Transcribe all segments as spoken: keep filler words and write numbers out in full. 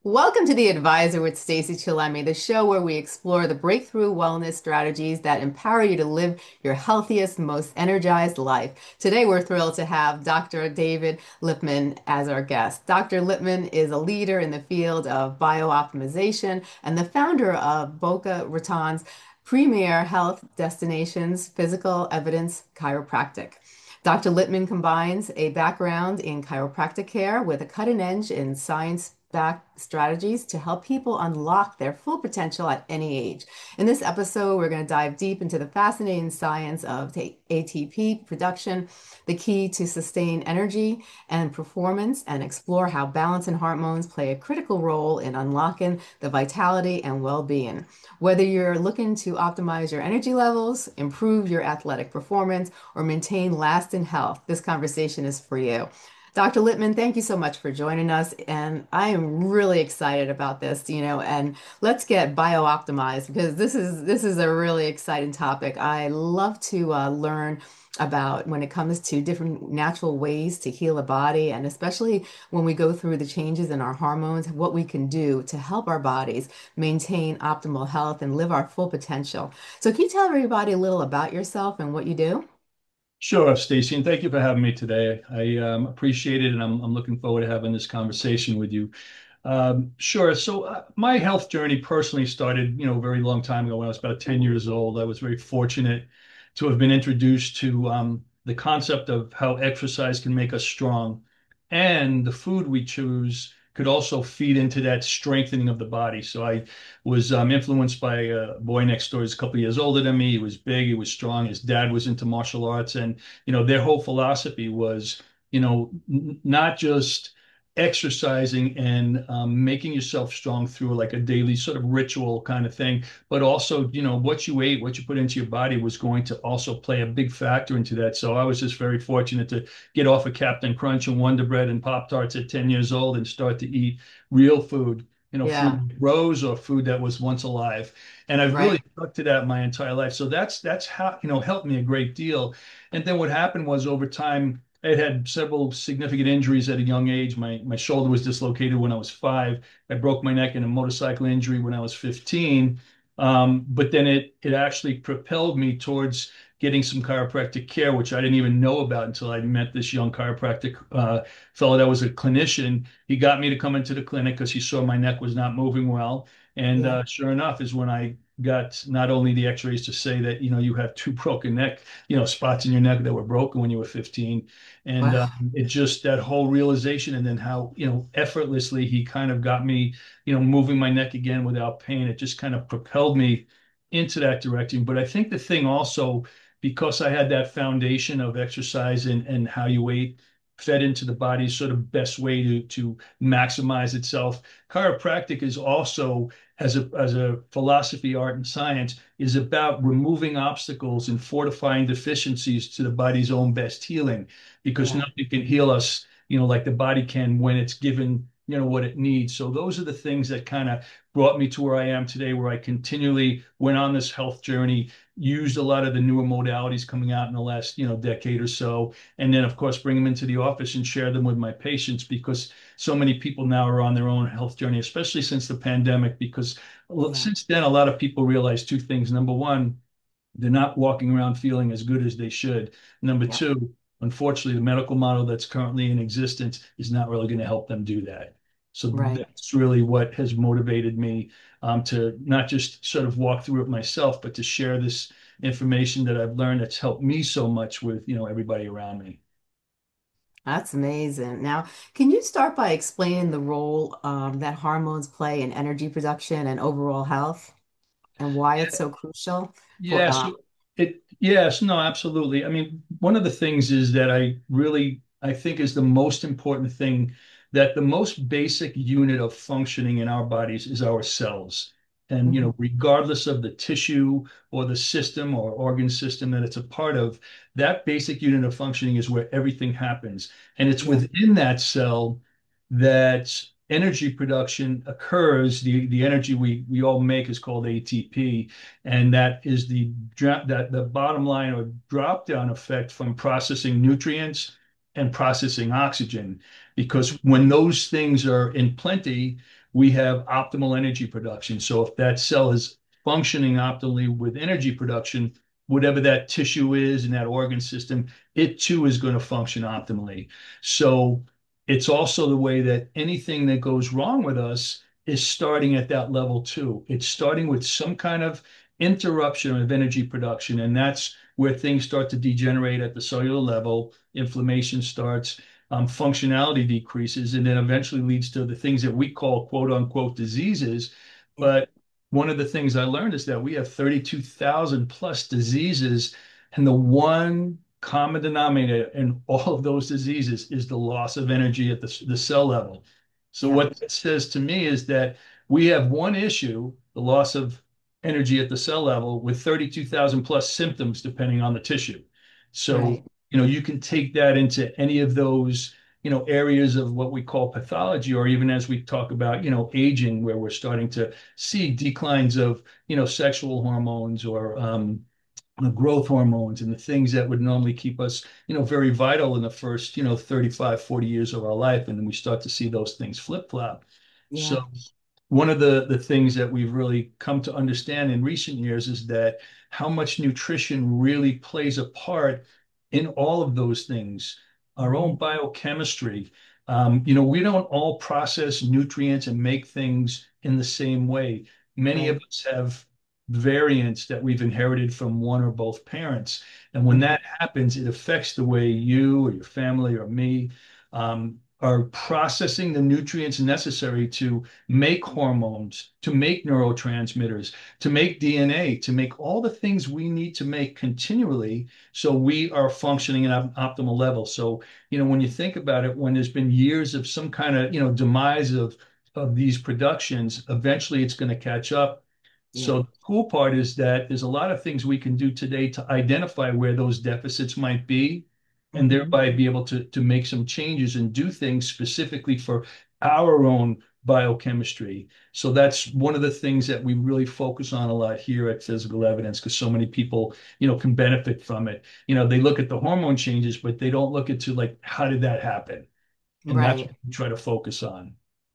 Welcome to The Advisor with Stacey Chillemi, the show where we explore the breakthrough wellness strategies that empower you to live your healthiest, most energized life. Today, we're thrilled to have Doctor David Lipman as our guest. Doctor Lipman is a leader in the field of biooptimization and the founder of Boca Raton's premier health destinations, Physical Evidence Chiropractic. Doctor Littman combines a background in chiropractic care with a cutting edge in science backed strategies to help people unlock their full potential at any age. In this episode, we're going to dive deep into the fascinating science of A T P production, the key to sustain energy and performance, and explore how balance and hormones play a critical role in unlocking the vitality and well being. Whether you're looking to optimize your energy levels, improve your athletic performance, or maintain lasting health, this conversation is for you. Doctor Littman, thank you so much for joining us. And I am really excited about this, you know, and let's get bio-optimized because this is this is a really exciting topic. I love to uh, learn about when it comes to different natural ways to heal the body, and especially when we go through the changes in our hormones, what we can do to help our bodies maintain optimal health and live our full potential. So can you tell everybody a little about yourself and what you do? Sure, Stacy, and thank you for having me today. I um, appreciate it, and I'm, I'm looking forward to having this conversation with you. Um, sure. So uh, my health journey personally started, you know, a very long time ago when I was about ten years old. I was very fortunate to have been introduced to um, the concept of how exercise can make us strong, and the food we choose could also feed into that strengthening of the body. So I was um, influenced by a boy next door. He's a couple of years older than me. He was big, he was strong. His dad was into martial arts, and you know, their whole philosophy was, you know, n- not just exercising and um, making yourself strong through like a daily sort of ritual kind of thing, but also, you know, what you ate, what you put into your body was going to also play a big factor into that. So I was just very fortunate to get off of Captain Crunch and Wonder Bread and Pop Tarts at ten years old and start to eat real food, you know, food Yeah, that grows or food that was once alive. And I've right. really stuck to that my entire life. So that's that's how, you know, helped me a great deal. And then what happened was over time, I had had several significant injuries at a young age. My my shoulder was dislocated when I was five. I broke my neck in a motorcycle injury when I was fifteen. Um, but then it it actually propelled me towards getting some chiropractic care, which I didn't even know about until I met this young chiropractic uh, fellow that was a clinician. He got me to come into the clinic because he saw my neck was not moving well. And Yeah. uh, sure enough, is when I got not only the x-rays to say that, you know, you have two broken neck, you know, spots in your neck that were broken when you were fifteen. And Wow. um, it just that whole realization, and then how, you know, effortlessly he kind of got me, you know, moving my neck again without pain. It just kind of propelled me into that direction. But I think the thing also, because I had that foundation of exercise and, and how you ate fed into the body's sort of best way to to maximize itself. Chiropractic is also, as a as a philosophy, art, and science, is about removing obstacles and fortifying deficiencies to the body's own best healing, because Yeah. nothing can heal us, you know, like the body can when it's given, you know, what it needs. So those are the things that kind of brought me to where I am today, where I continually went on this health journey, used a lot of the newer modalities coming out in the last, you know, decade or so, and then of course bring them into the office and share them with my patients, because so many people now are on their own health journey, especially since the pandemic, because Yeah. since then a lot of people realize two things. Number one, they're not walking around feeling as good as they should. Number Yeah. two, unfortunately, the medical model that's currently in existence is not really going to help them do that. So Right. that's really what has motivated me um, to not just sort of walk through it myself, but to share this information that I've learned that's helped me so much with, you know, everybody around me. That's amazing. Now, can you start by explaining the role um, that hormones play in energy production and overall health and why it's so crucial for Yes, uh, it yes, no, absolutely. I mean, one of the things is that I really I think is the most important thing, that the most basic unit of functioning in our bodies is our cells. And you Mhm. know, regardless of the tissue or the system or organ system that it's a part of, that basic unit of functioning is where everything happens. And it's Yeah. within that cell that energy production occurs. The the energy we we all make is called A T P, and that is the that the bottom line or drop down effect from processing nutrients and processing oxygen. because when those things are in plenty, we have optimal energy production. So if that cell is functioning optimally with energy production, whatever that tissue is in that organ system, it too is going to function optimally. So it's also the way that anything that goes wrong with us is starting at that level too. It's starting with some kind of interruption of energy production, and that's where things start to degenerate at the cellular level. Inflammation starts, um, functionality decreases, and then eventually leads to the things that we call quote unquote diseases. Yeah. But one of the things I learned is that we have thirty-two thousand plus diseases, and the one common denominator in all of those diseases is the loss of energy at the, the cell level. So Yeah. what that says to me is that we have one issue, the loss of energy at the cell level, with thirty-two thousand plus symptoms depending on the tissue. So, Right. you know, you can take that into any of those, you know, areas of what we call pathology, or even as we talk about, you know, aging, where we're starting to see declines of, you know, sexual hormones or um, the growth hormones and the things that would normally keep us, you know, very vital in the first, you know, thirty-five, forty years of our life. And then we start to see those things flip flop. So Yeah. one of the, the things that we've really come to understand in recent years is that how much nutrition really plays a part in all of those things, our own biochemistry. Um, you know, we don't all process nutrients and make things in the same way. Many of Right. us have variants that we've inherited from one or both parents. And when Mhm. that happens, it affects the way you or your family or me um, are processing the nutrients necessary to make hormones, to make neurotransmitters, to make D N A, to make all the things we need to make continually so we are functioning at an optimal level. So, you know, when you think about it, when there's been years of some kind of, you know, demise of of these productions, eventually it's going to catch up. Yeah. So the cool part is that there's a lot of things we can do today to identify where those deficits might be and Mhm. thereby be able to, to make some changes and do things specifically for our own biochemistry. So that's one of the things that we really focus on a lot here at Physical Evidence because so many people, you know, can benefit from it. You know, they look at the hormone changes, but they don't look into like, how did that happen? And that's Right. what we try to focus on.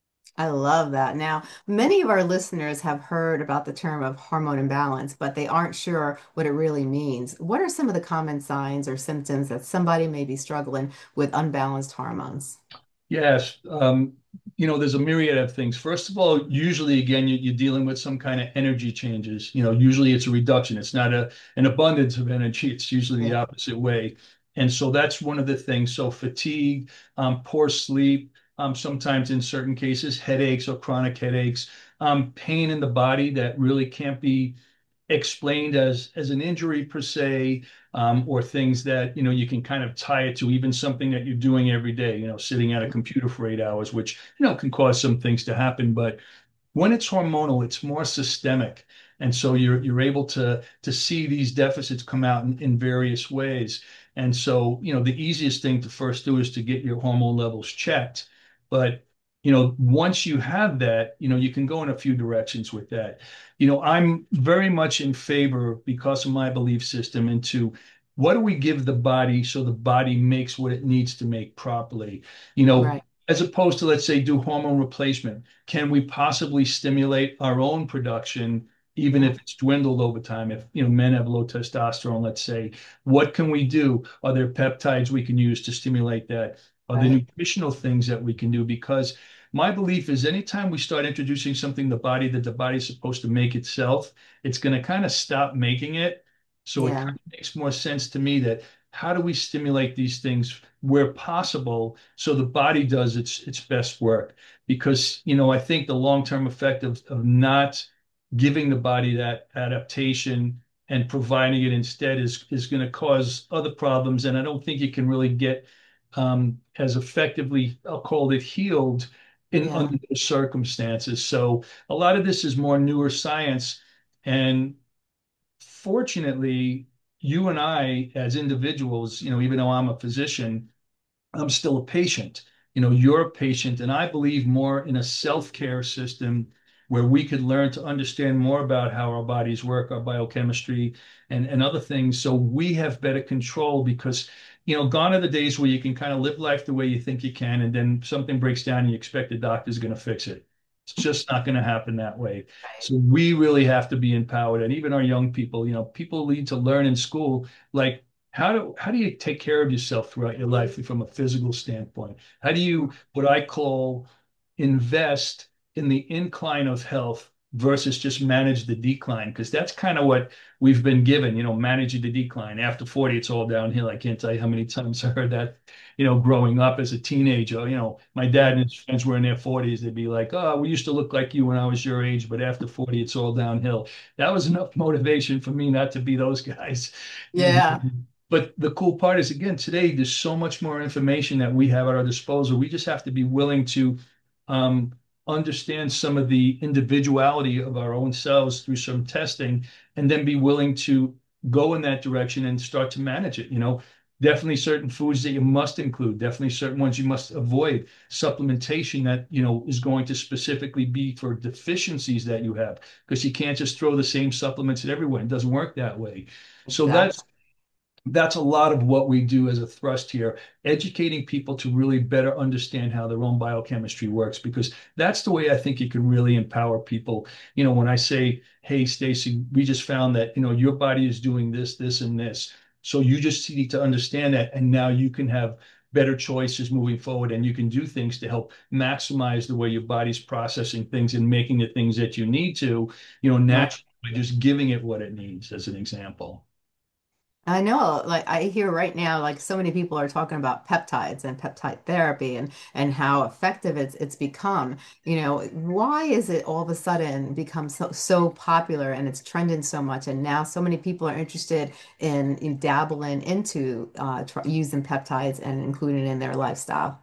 I love that. Now, many of our listeners have heard about the term of hormone imbalance, but they aren't sure what it really means. What are some of the common signs or symptoms that somebody may be struggling with unbalanced hormones? Yes, um, you know, there's a myriad of things. First of all, usually, again, you, you're dealing with some kind of energy changes. You know, usually it's a reduction. It's not a an abundance of energy. It's usually the Yeah. opposite way. And so that's one of the things. So fatigue, um, poor sleep, um, sometimes in certain cases, headaches or chronic headaches, um, pain in the body that really can't be explained as as an injury per se, um, or things that you know you can kind of tie it to even something that you're doing every day. You know, sitting at a computer for eight hours, which you know can cause some things to happen. But when it's hormonal, it's more systemic, and so you're you're able to to see these deficits come out in, in various ways. And so you know the easiest thing to first do is to get your hormone levels checked. But you know once you have that, you know you can go in a few directions with that. You know I'm very much in favor because of my belief system into what do we give the body so the body makes what it needs to make properly. You know, Right. as opposed to let's say do hormone replacement, can we possibly stimulate our own production, even Yeah. if it's dwindled over time? If you know men have low testosterone, let's say, what can we do? Are there peptides we can use to stimulate that? Are there Right. nutritional things that we can do? Because my belief is anytime we start introducing something the body that the body's supposed to make itself, it's going to kind of stop making it. So it Yeah. kind of makes more sense to me that how do we stimulate these things where possible so the body does its its best work? Because you know I think the long-term effect of of not giving the body that adaptation and providing it instead is is going to cause other problems, and I don't think you can really get um, as effectively, I'll call it, healed in Yeah. under those circumstances. So a lot of this is more newer science, and fortunately, you and I as individuals, you know, even though I'm a physician, I'm still a patient. You know, you're a patient, and I believe more in a self-care system where we could learn to understand more about how our bodies work, our biochemistry, and, and other things. So we have better control because, you know, gone are the days where you can kind of live life the way you think you can, and then something breaks down and you expect the doctor's going to fix it. It's just not going to happen that way. Right. So we really have to be empowered. And even our young people, you know, people need to learn in school, like how do how do you take care of yourself throughout your life from a physical standpoint? How do you what I call invest in the incline of health versus just manage the decline? Because that's kind of what we've been given, you know, managing the decline. After forty, it's all downhill. I can't tell you how many times I heard that, you know, growing up as a teenager. You know, my dad and his friends were in their forties. They'd be like, oh, we used to look like you when I was your age, but after forty, it's all downhill. That was enough motivation for me not to be those guys. Yeah. But the cool part is, again, today there's so much more information that we have at our disposal. We just have to be willing to um, understand some of the individuality of our own selves through some testing, and then be willing to go in that direction and start to manage it. You know, definitely certain foods that you must include, definitely certain ones you must avoid, supplementation that, you know, is going to specifically be for deficiencies that you have, because you can't just throw the same supplements at everyone. It doesn't work that way. So Exactly. that's that's a lot of what we do as a thrust here, educating people to really better understand how their own biochemistry works, because that's the way I think you can really empower people. You know, when I say, hey, Stacy, we just found that, you know, your body is doing this, this, and this. So you just need to understand that. And now you can have better choices moving forward, and you can do things to help maximize the way your body's processing things and making the things that you need to, you know, Right. naturally by just giving it what it needs, as an example. I know, like I hear right now, like so many people are talking about peptides and peptide therapy and and how effective it's it's become. You know, why is it all of a sudden become so so popular and it's trending so much, and now so many people are interested in, in dabbling into uh, tr using peptides and including it in their lifestyle?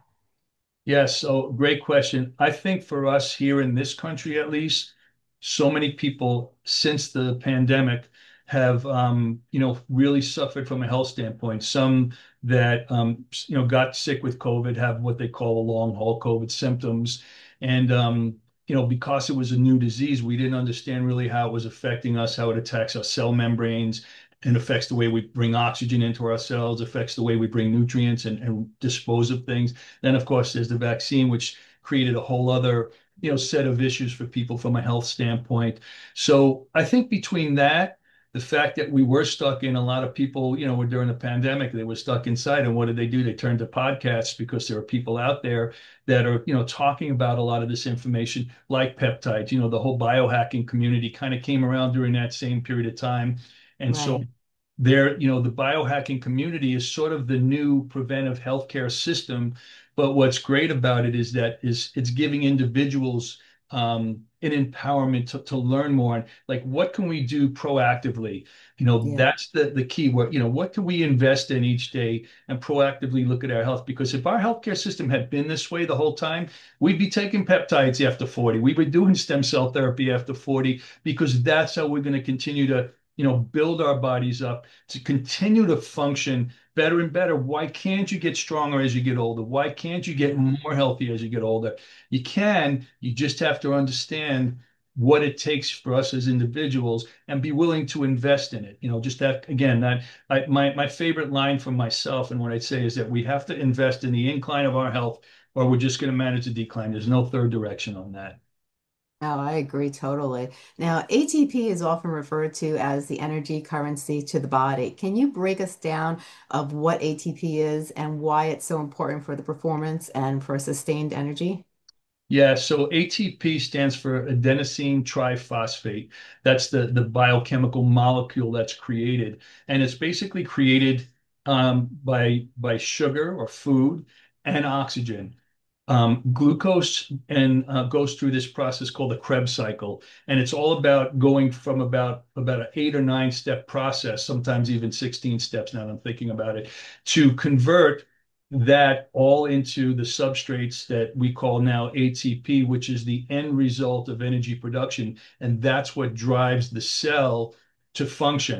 Yes, so great question. I think for us here in this country, at least, so many people since the pandemic have, um, you know, really suffered from a health standpoint. Some that, um, you know, got sick with COVID have what they call a long haul COVID symptoms. And, um, you know, because it was a new disease, we didn't understand really how it was affecting us, how it attacks our cell membranes and affects the way we bring oxygen into our cells, affects the way we bring nutrients and, and dispose of things. Then, of course, there's the vaccine, which created a whole other, you know, set of issues for people from a health standpoint. So I think between that, the fact that we were stuck in, a lot of people, you know, were during the pandemic, they were stuck inside. And what did they do? They turned to podcasts because there are people out there that are, you know, talking about a lot of this information, like peptides. You know, the whole biohacking community kind of came around during that same period of time. And so Right. there, you know, the biohacking community is sort of the new preventive healthcare system. But what's great about it is that is it's giving individuals um, an empowerment to, to learn more. Like, what can we do proactively? You know, Yeah. that's the the key. What, you know, what can we invest in each day and proactively look at our health? Because if our healthcare system had been this way the whole time, we'd be taking peptides after forty. We'd be doing stem cell therapy after forty, because that's how we're going to continue to, you know, build our bodies up to continue to function better and better. Why can't you get stronger as you get older? Why can't you get more healthy as you get older? You can, you just have to understand what it takes for us as individuals and be willing to invest in it. You know, just that, again, that I, my my favorite line from myself and what I'd say is that we have to invest in the incline of our health, or we're just going to manage the decline. There's no third direction on that. Oh, I agree totally. Now, A T P is often referred to as the energy currency to the body. Can you break us down of what A T P is and why it's so important for the performance and for sustained energy? Yeah, so A T P stands for adenosine triphosphate. That's the, the biochemical molecule that's created. And it's basically created um, by, by sugar or food and oxygen. Um, glucose and uh, goes through this process called the Krebs cycle, and it's all about going from about about an eight or nine step process, sometimes even sixteen steps. Now that I'm thinking about it, to convert that all into the substrates that we call now A T P, which is the end result of energy production, and that's what drives the cell to function.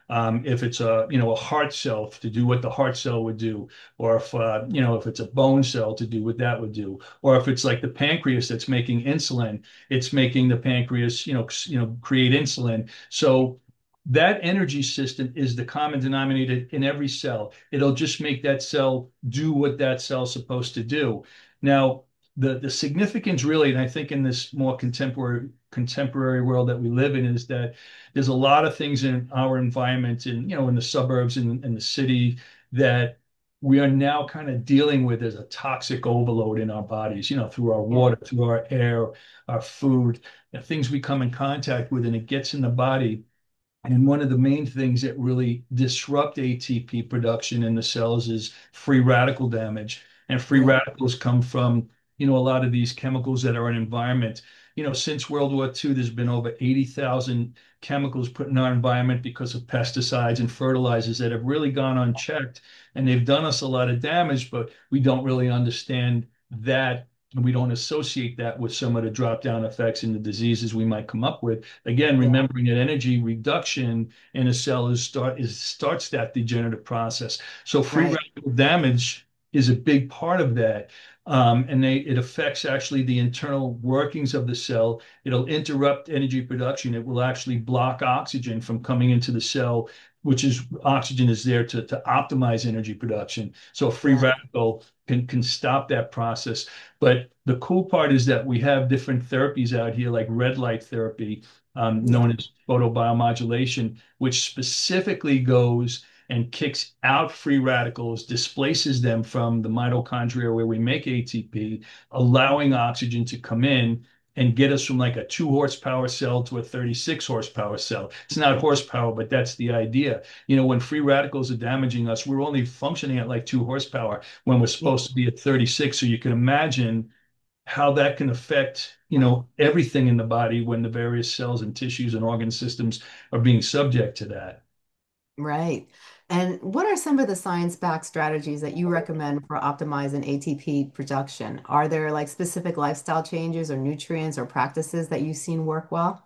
Um, if it's a, you know, a heart cell to do what the heart cell would do, or if, uh, you know, if it's a bone cell to do what that would do, or if it's like the pancreas that's making insulin, it's making the pancreas, you know, you know, create insulin. So that energy system is the common denominator in every cell. It'll just make that cell do what that cell's supposed to do. Now, the the significance really, and I think in this more contemporary contemporary world that we live in, is that there's a lot of things in our environment, in you know, in the suburbs and in the city, that we are now kind of dealing with as a toxic overload in our bodies, you know, through our Yeah. water, through our air, our food, the things we come in contact with, and it gets in the body. And one of the main things that really disrupt A T P production in the cells is free radical damage. And free Yeah. radicals come from, you know, a lot of these chemicals that are in environment. You know, since World War Two, there's been over eighty thousand chemicals put in our environment because of pesticides and fertilizers that have really gone unchecked. And they've done us a lot of damage, but we don't really understand that. And we don't associate that with some of the drop down effects and the diseases we might come up with. Again, Yeah. remembering that energy reduction in a cell is start is starts that degenerative process. So free Right. radical damage is a big part of that. Um, and they, it affects actually the internal workings of the cell. It'll interrupt energy production. It will actually block oxygen from coming into the cell, which is oxygen is there to, to optimize energy production. So a free Yeah. radical can, can stop that process. But the cool part is that we have different therapies out here, like red light therapy, um, Yeah. known as photobiomodulation, which specifically goes and kicks out free radicals, displaces them from the mitochondria where we make A T P, allowing oxygen to come in and get us from like a two horsepower cell to a thirty-six horsepower cell. It's not horsepower, but that's the idea. You know, when free radicals are damaging us, we're only functioning at like two horsepower when we're Yeah. supposed to be at thirty-six. So you can imagine how that can affect, you know, everything in the body when the various cells and tissues and organ systems are being subject to that. Right. And what are some of the science-backed strategies that you recommend for optimizing A T P production? Are there like specific lifestyle changes or nutrients or practices that you've seen work well?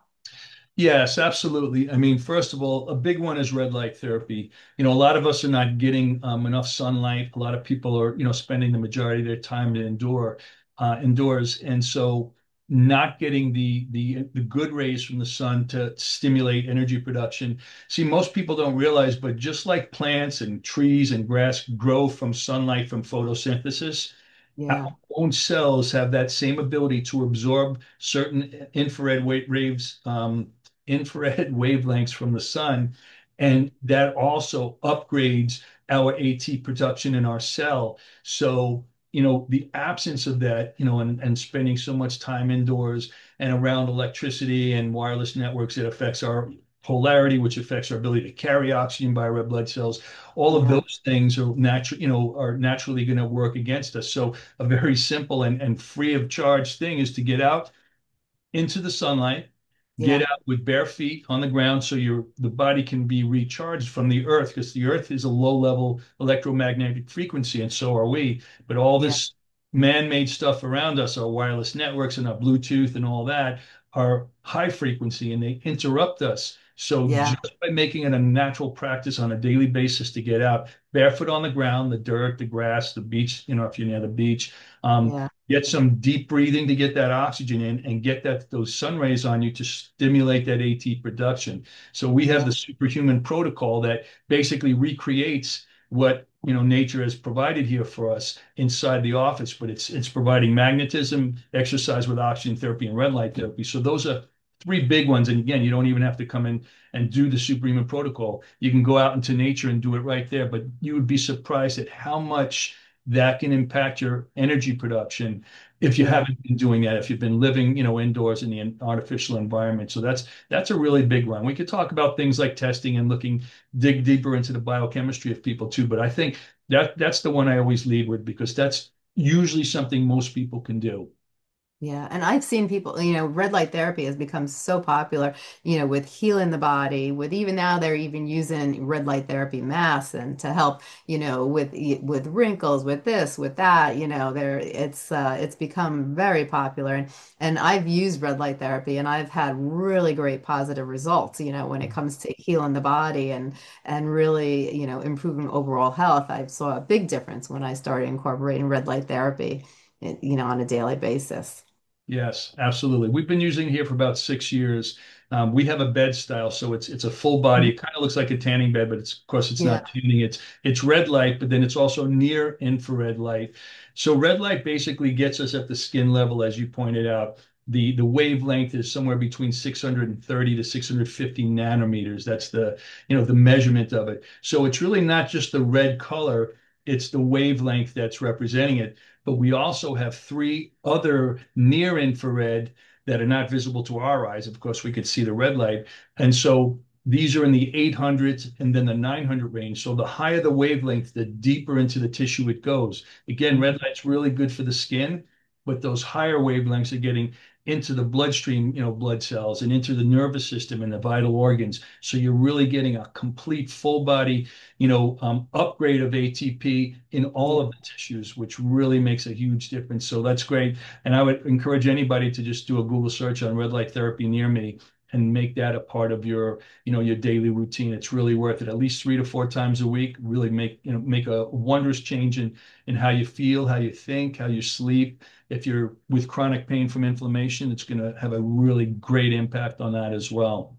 Yes, absolutely. I mean, first of all, a big one is red light therapy. You know, a lot of us are not getting um, enough sunlight. A lot of people are, you know, spending the majority of their time indoor, uh, indoors, and so not getting the the the good rays from the sun to stimulate energy production. See, most people don't realize, but just like plants and trees and grass grow from sunlight from photosynthesis, our Yeah. own cells have that same ability to absorb certain infrared wa- waves, um, infrared wavelengths from the sun, and that also upgrades our AT production in our cell. So, you know, the absence of that, you know, and, and spending so much time indoors and around electricity and wireless networks, it affects our polarity, which affects our ability to carry oxygen by red blood cells. All of Yeah. those things are natural, you know, are naturally going to work against us. So a very simple and, and free of charge thing is to get out into the sunlight, get Yeah. out with bare feet on the ground so your the body can be recharged from the earth, because the earth is a low level electromagnetic frequency and so are we. But all Yeah. this man-made stuff around us, our wireless networks and our Bluetooth and all that, are high frequency and they interrupt us. So Yeah. just by making it a natural practice on a daily basis to get out barefoot on the ground, the dirt, the grass, the beach, you know, if you're near the beach, um, Yeah. get some deep breathing to get that oxygen in and get that those sun rays on you to stimulate that AT production. So we have Yeah. the superhuman protocol that basically recreates what, you know, nature has provided here for us inside the office, but it's it's providing magnetism, exercise with oxygen therapy, and red light therapy. So those are three big ones. And again, you don't even have to come in and do the superhuman protocol. You can go out into nature and do it right there. But you would be surprised at how much that can impact your energy production if you Yeah. haven't been doing that, if you've been living, you know, indoors in the artificial environment. So that's that's a really big one. We could talk about things like testing and looking, dig deeper into the biochemistry of people too. But I think that that's the one I always lead with because that's usually something most people can do. Yeah, and I've seen people, you know, red light therapy has become so popular, you know, with healing the body, with even now they're even using red light therapy masks and to help, you know, with with wrinkles, with this, with that, you know, there it's uh it's become very popular and and I've used red light therapy and I've had really great positive results, you know, when it comes to healing the body and and really, you know, improving overall health. I saw a big difference when I started incorporating red light therapy, you know, on a daily basis. Yes, absolutely. We've been using it here for about six years. Um, we have a bed style, so it's it's a full body. It kind of looks like a tanning bed, but it's of course it's Yeah. not tanning. It's it's red light, but then it's also near infrared light. So red light basically gets us at the skin level, as you pointed out. The the wavelength is somewhere between six hundred thirty to six hundred fifty nanometers. That's the, you know, the measurement of it. So it's really not just the red color, it's the wavelength that's representing it. But we also have three other near infrared that are not visible to our eyes. Of course, we could see the red light. And so these are in the eight hundreds and then the nine hundred range. So the higher the wavelength, the deeper into the tissue it goes. Again, red light's really good for the skin, but those higher wavelengths are getting into the bloodstream, you know, blood cells and into the nervous system and the vital organs. So you're really getting a complete full body, you know, um, upgrade of A T P in all Yeah. of the tissues, which really makes a huge difference. So that's great. And I would encourage anybody to just do a Google search on red light therapy near me and make that a part of your, you know, your daily routine. It's really worth it. At least three to four times a week. Really make, you know, make a wondrous change in in how you feel, how you think, how you sleep. If you're with chronic pain from inflammation, it's going to have a really great impact on that as well.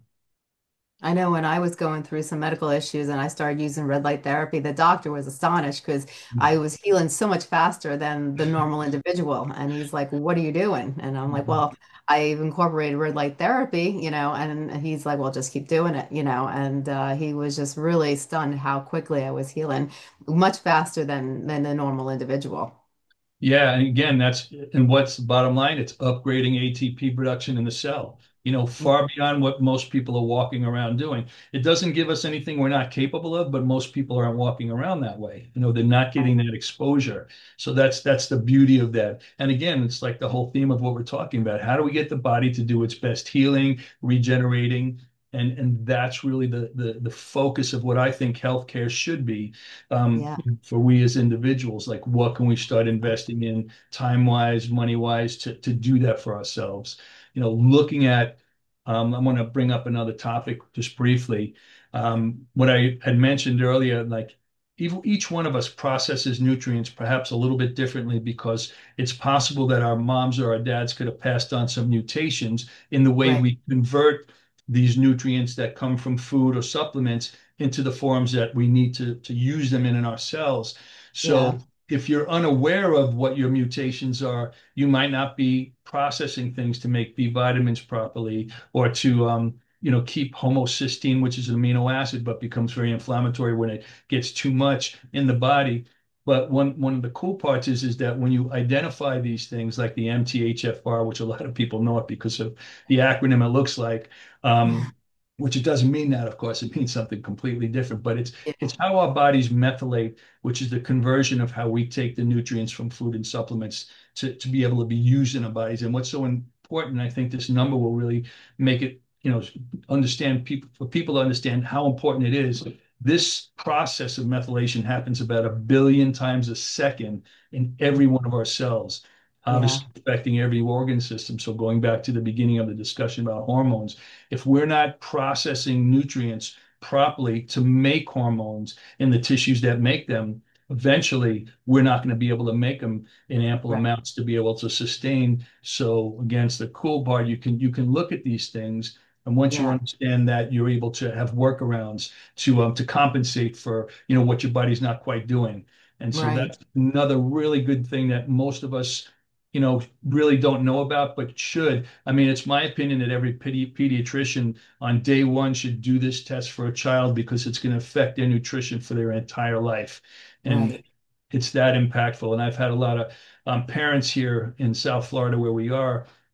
I know when I was going through some medical issues and I started using red light therapy, the doctor was astonished because I was healing so much faster than the normal individual. And he's like, "What are you doing?" And I'm like, "Well, I've incorporated red light therapy, you know." And he's like, "Well, just keep doing it, you know." And uh, he was just really stunned how quickly I was healing, much faster than than the normal individual. Yeah, and again, that's and what's the bottom line? It's upgrading A T P production in the cell, you know, far beyond what most people are walking around doing. It doesn't give us anything we're not capable of, but most people aren't walking around that way. You know, they're not getting that exposure. So that's that's the beauty of that. And again, it's like the whole theme of what we're talking about. How do we get the body to do its best healing, regenerating? And and that's really the the the focus of what I think healthcare should be, um, Yeah. for we as individuals. Like, what can we start investing in time wise, money wise to, to do that for ourselves? You know, looking at, um, I want to bring up another topic just briefly. Um, what I had mentioned earlier, like, each one of us processes nutrients perhaps a little bit differently because it's possible that our moms or our dads could have passed on some mutations in the way Right. we convert these nutrients that come from food or supplements into the forms that we need to, to use them in in our cells. Yeah. So if you're unaware of what your mutations are, you might not be processing things to make B vitamins properly or to, um, you know, keep homocysteine, which is an amino acid, but becomes very inflammatory when it gets too much in the body. But one one of the cool parts is is that when you identify these things like the M T H F R, which a lot of people know it because of the acronym it looks like, um, which it doesn't mean that, of course, it means something completely different, but it's Yeah. it's how our bodies methylate, which is the conversion of how we take the nutrients from food and supplements to, to be able to be used in our bodies. And what's so important, I think this number will really make it, you know, understand people for people to understand how important it is. This process of methylation happens about a billion times a second in every one of our cells, Yeah. obviously affecting every organ system. So going back to the beginning of the discussion about hormones, if we're not processing nutrients properly to make hormones in the tissues that make them, eventually we're not going to be able to make them in ample Right. amounts to be able to sustain. So again, it's the cool part. You can you can look at these things, and once you Yeah. understand that, you're able to have workarounds to um, to compensate for, you know, what your body's not quite doing. And so Right. that's another really good thing that most of us, you know, really don't know about, but should. I mean, it's my opinion that every pedi pediatrician on day one should do this test for a child because it's going to affect their nutrition for their entire life. And Right. it's that impactful. And I've had a lot of um, parents here in South Florida where we are.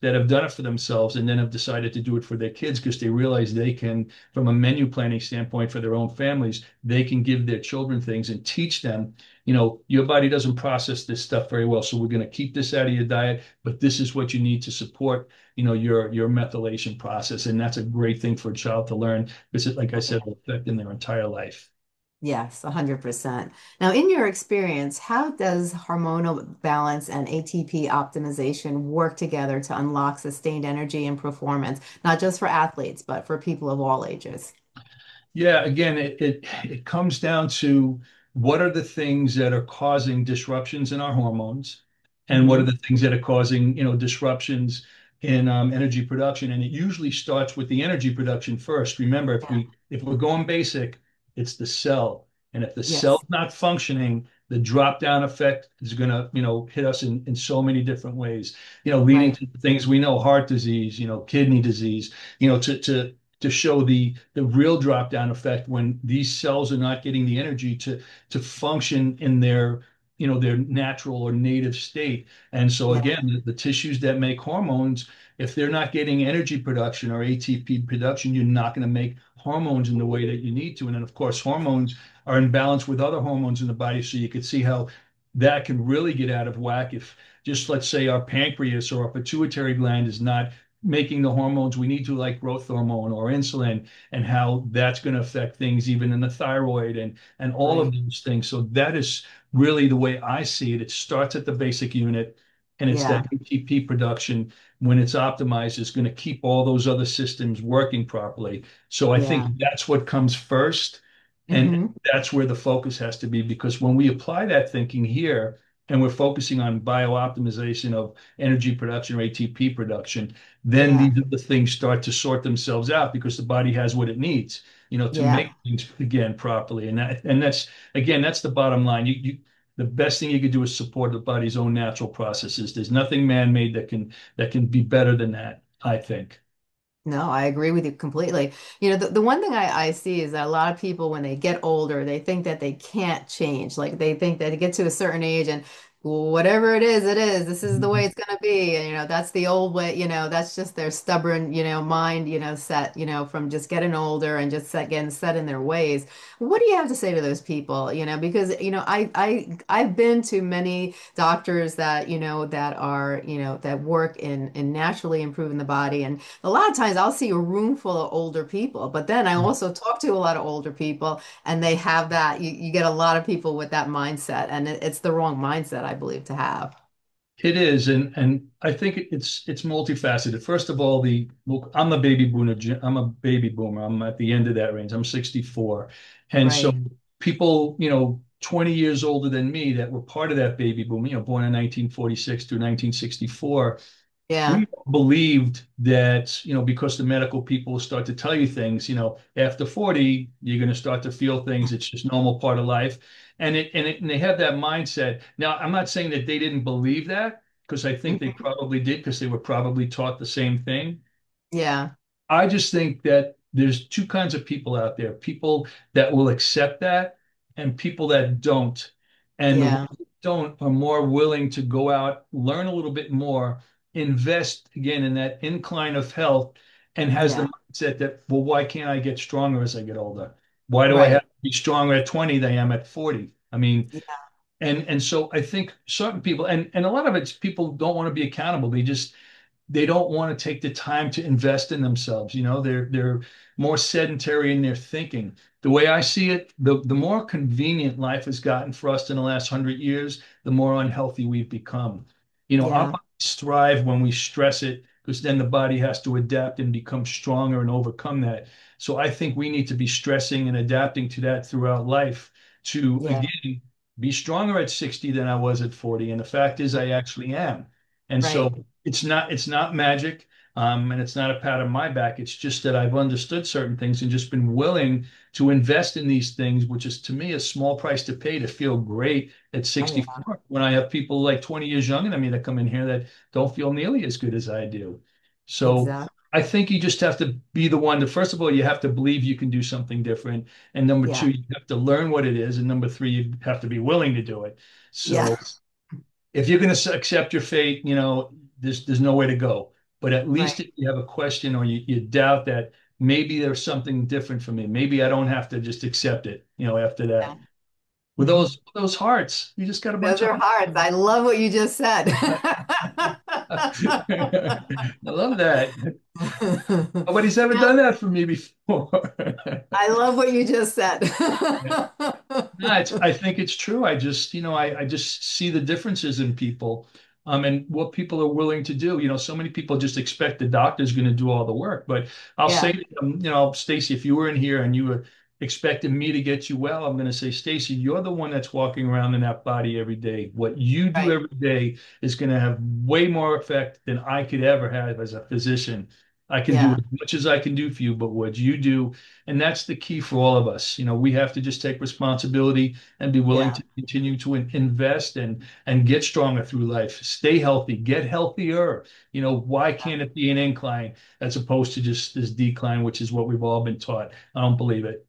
that have done it for themselves and then have decided to do it for their kids because they realize they can, from a menu planning standpoint for their own families, they can give their children things and teach them, you know, your body doesn't process this stuff very well. So we're going to keep this out of your diet, but this is what you need to support, you know, your your methylation process. And that's a great thing for a child to learn because it, like I said, will affect in their entire life. Yes, one hundred percent. Now, in your experience, how does hormonal balance and A T P optimization work together to unlock sustained energy and performance, not just for athletes, but for people of all ages? Yeah, again, it, it it comes down to what are the things that are causing disruptions in our hormones, and what are Hmm. the things that are causing, you know, disruptions in um, energy production. And it usually starts with the energy production first. Remember, if Yeah. we if we're going basic, it's the cell, and if the cell's Yes. not functioning, the drop down effect is going to, you know, hit us in in so many different ways. You know, leading Right. to things we know, heart disease, you know, kidney disease, you know, to to to show the the real drop down effect when these cells are not getting the energy to to function in their you know their natural or native state. And so Yeah. again, the, the tissues that make hormones, if they're not getting energy production or A T P production, you're not going to make hormones in the way that you need to. And then of course hormones are in balance with other hormones in the body, so you can see how that can really get out of whack if just let's say our pancreas or our pituitary gland is not making the hormones we need to, like growth hormone or insulin, and how that's going to affect things even in the thyroid and and all of Right. those things. So that is really the way I see it. It starts at the basic unit, and it's that Yeah. A T P production when it's optimized is going to keep all those other systems working properly. So I think Yeah. that's what comes first, and Hmm. that's where the focus has to be because when we apply that thinking here and we're focusing on biooptimization of energy production or A T P production, then Yeah. these other things start to sort themselves out because the body has what it needs, you know, to Yeah. make things again properly. And that, and that's again, that's the bottom line. You, you, the best thing you could do is support the body's own natural processes. There's nothing man-made that can that can be better than that, I think. No, I agree with you completely. You know, the, the one thing I, I see is that a lot of people, when they get older, they think that they can't change. Like they think that they get to a certain age and whatever it is, it is. This is the way it's going to be. And, you know, that's the old way, you know, that's just their stubborn, you know, mind, you know, set, you know, from just getting older and just set, getting set in their ways. What do you have to say to those people? You know, because, you know, I, I, I've been to many doctors that, you know, that are, you know, that work in, in naturally improving the body. And a lot of times I'll see a room full of older people, but then I also talk to a lot of older people and they have that, you, you get a lot of people with that mindset, and it, it's the wrong mindset, I believe, to have. It is, and and I think it's it's multifaceted. First of all, the look, I'm a baby boomer. I'm a baby boomer. I'm at the end of that range. I'm sixty-four, and so Right. people, you know, twenty years older than me that were part of that baby boom, you know, born in nineteen forty-six through nineteen sixty-four, Yeah. we believed that, you know, because the medical people start to tell you things, you know, after forty, you're going to start to feel things. It's just normal part of life. And it, and it, and they have that mindset. Now, I'm not saying that they didn't believe that because I think they Mhm. probably did because they were probably taught the same thing. Yeah. I just think that there's two kinds of people out there, people that will accept that and people that don't. And the ones Yeah. that don't are more willing to go out, learn a little bit more, invest again in that incline of health, and has the Yeah. mindset that, well, why can't I get stronger as I get older? Why do I have Right. to be stronger at twenty than I am at forty? I mean, Yeah. and and so I think certain people, and and a lot of it's people don't want to be accountable. They just they don't want to take the time to invest in themselves. You know, they're they're more sedentary in their thinking. The way I see it, the the more convenient life has gotten for us in the last hundred years, the more unhealthy we've become. You know, our Yeah. bodies thrive when we stress it because then the body has to adapt and become stronger and overcome that. So I think we need to be stressing and adapting to that throughout life to Yeah. again be stronger at sixty than I was at forty. And the fact is I actually am. And Right. so it's not it's not magic, um, and it's not a pat on my back. It's just that I've understood certain things and just been willing to invest in these things, which is to me a small price to pay to feel great at Oh, yeah. sixty-four when I have people like twenty years younger than me that come in here that don't feel nearly as good as I do. So Exactly. I think you just have to be the one to, first of all, you have to believe you can do something different. And number Yeah. two, you have to learn what it is. And number three, you have to be willing to do it. Yeah. So if you're going to accept your fate, you know, there's there's no way to go. But at least Right. if you have a question or you, you doubt that maybe there's something different for me, maybe I don't have to just accept it, you know, after that. With Yeah. those those hearts, you just got a Those bunch of are hearts. I love what you just said. I love that. Nobody's ever Now, done that for me before. I love what you just said. No, it's, I think it's true. I just, you know, I, I just see the differences in people, um, and what people are willing to do. You know, so many people just expect the doctor's going to do all the work. But I'll say Yeah, to them, you know, Stacy, if you were in here and you were expecting me to get you well, I'm going to say, Stacy, you're the one that's walking around in that body every day. What you do right. every day is going to have way more effect than I could ever have as a physician. I can do Yeah, as much as I can do for you, but what you do, and that's the key for all of us. You know, we have to just take responsibility and be willing yeah, to continue to in- invest and and get stronger through life. Stay healthy, get healthier. You know, why can't it be an incline as opposed to just this decline, which is what we've all been taught? I don't believe it.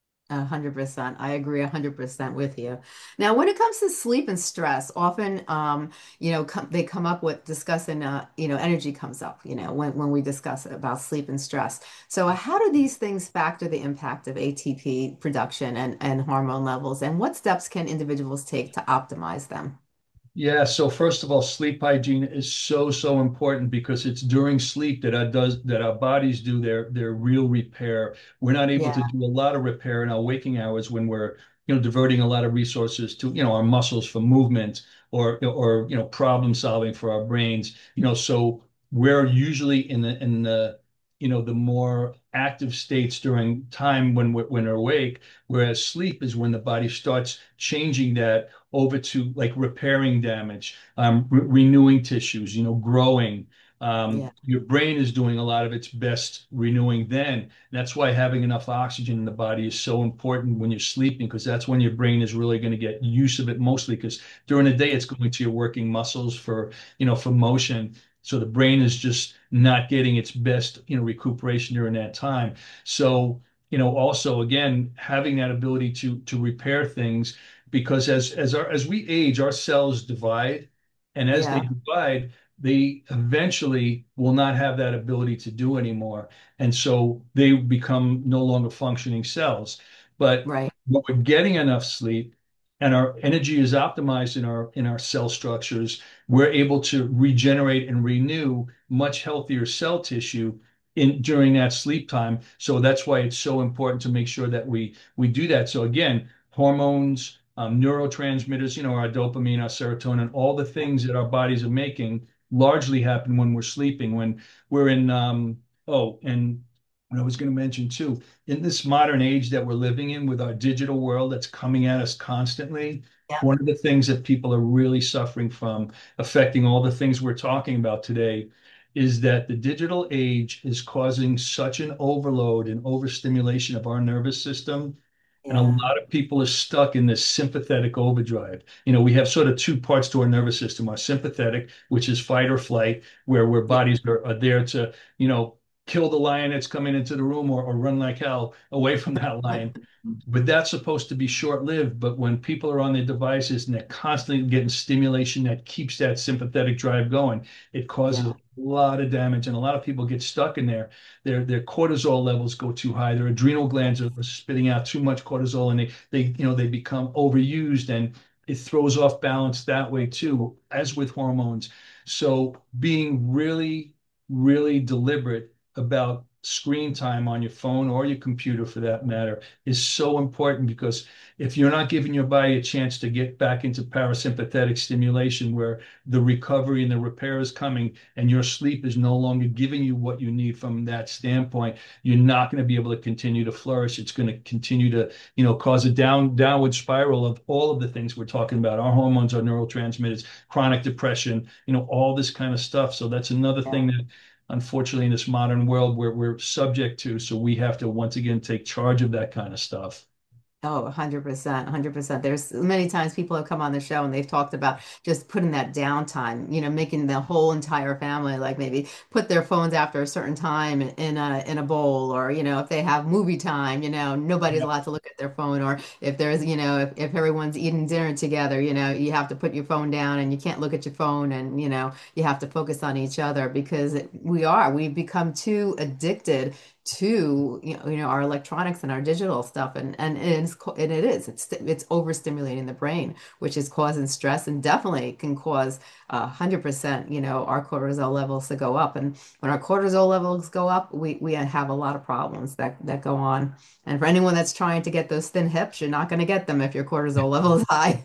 a hundred percent. I agree a hundred percent with you. Now, when it comes to sleep and stress, often, um, you know, com they come up with discussing, uh, you know, energy comes up, you know, when when we discuss about sleep and stress. So, uh, how do these things factor the impact of A T P production and and hormone levels, and what steps can individuals take to optimize them? Yeah, so first of all, sleep hygiene is so, so important because it's during sleep that our does that our bodies do their their real repair. We're not able to Yeah, do a lot of repair in our waking hours when we're, you know, diverting a lot of resources to, you know, our muscles for movement or or you know, problem solving for our brains. You know, so we're usually in the in the you know, the more active states during time when we're when we're awake, whereas sleep is when the body starts changing that over to like repairing damage, um, re renewing tissues, you know, growing. Um, yeah, your brain is doing a lot of its best renewing then. And that's why having enough oxygen in the body is so important when you're sleeping, because that's when your brain is really going to get use of it mostly. Because during the day, it's going to your working muscles for, you know, for motion. So the brain is just not getting its best, you know, recuperation during that time. So, you know, also again, having that ability to to repair things because as as our as we age, our cells divide, and as they yeah, divide, they eventually will not have that ability to do anymore, and so they become no longer functioning cells. But right. when we're getting enough sleep and our energy is optimized in our in our cell structures, we're able to regenerate and renew much healthier cell tissue in during that sleep time. So that's why it's so important to make sure that we we do that. So again, hormones, um, neurotransmitters, you know, our dopamine, our serotonin, all the things that our bodies are making largely happen when we're sleeping, when we're in, um, oh, and what I was going to mention too, in this modern age that we're living in with our digital world that's coming at us constantly, Yeah, one of the things that people are really suffering from, affecting all the things we're talking about today, is that the digital age is causing such an overload and overstimulation of our nervous system, and a yeah, lot of people are stuck in this sympathetic overdrive. You know, we have sort of two parts to our nervous system: our sympathetic, which is fight or flight, where where yeah, bodies are, are there to, you know, kill the lion that's coming into the room or, or run like hell away from that lion. But that's supposed to be short-lived. But when people are on their devices and they're constantly getting stimulation that keeps that sympathetic drive going, it causes yeah, a lot of damage, and a lot of people get stuck in there. Their their cortisol levels go too high. Their adrenal glands are spitting out too much cortisol, and they they you know they become overused, and it throws off balance that way too, as with hormones. So being really, really deliberate about screen time on your phone or your computer for that matter is so important, because if you're not giving your body a chance to get back into parasympathetic stimulation where the recovery and the repair is coming and your sleep is no longer giving you what you need from that standpoint, you're not going to be able to continue to flourish. It's going to continue to, you know, cause a down downward spiral of all of the things we're talking about: our hormones, our neurotransmitters, chronic depression, you know, all this kind of stuff. So that's another yeah. thing that unfortunately in this modern world we're, we're subject to. So we have to once again take charge of that kind of stuff. Oh, one hundred percent, one hundred percent. There's many times people have come on the show and they've talked about just putting that downtime, you know, making the whole entire family like maybe put their phones after a certain time in a in a bowl, or, you know, if they have movie time, you know, nobody's Yeah. allowed to look at their phone, or if there's, you know, if, if everyone's eating dinner together, you know, you have to put your phone down and you can't look at your phone, and, you know, you have to focus on each other because it, we are, we've become too addicted to, you know, you know, our electronics and our digital stuff, and and it's co- and it is it's it's overstimulating the brain, which is causing stress, and definitely can cause a hundred percent, you know, our cortisol levels to go up. And when our cortisol levels go up, we we have a lot of problems that that go on. And for anyone that's trying to get those thin hips, you're not going to get them if your cortisol level is high.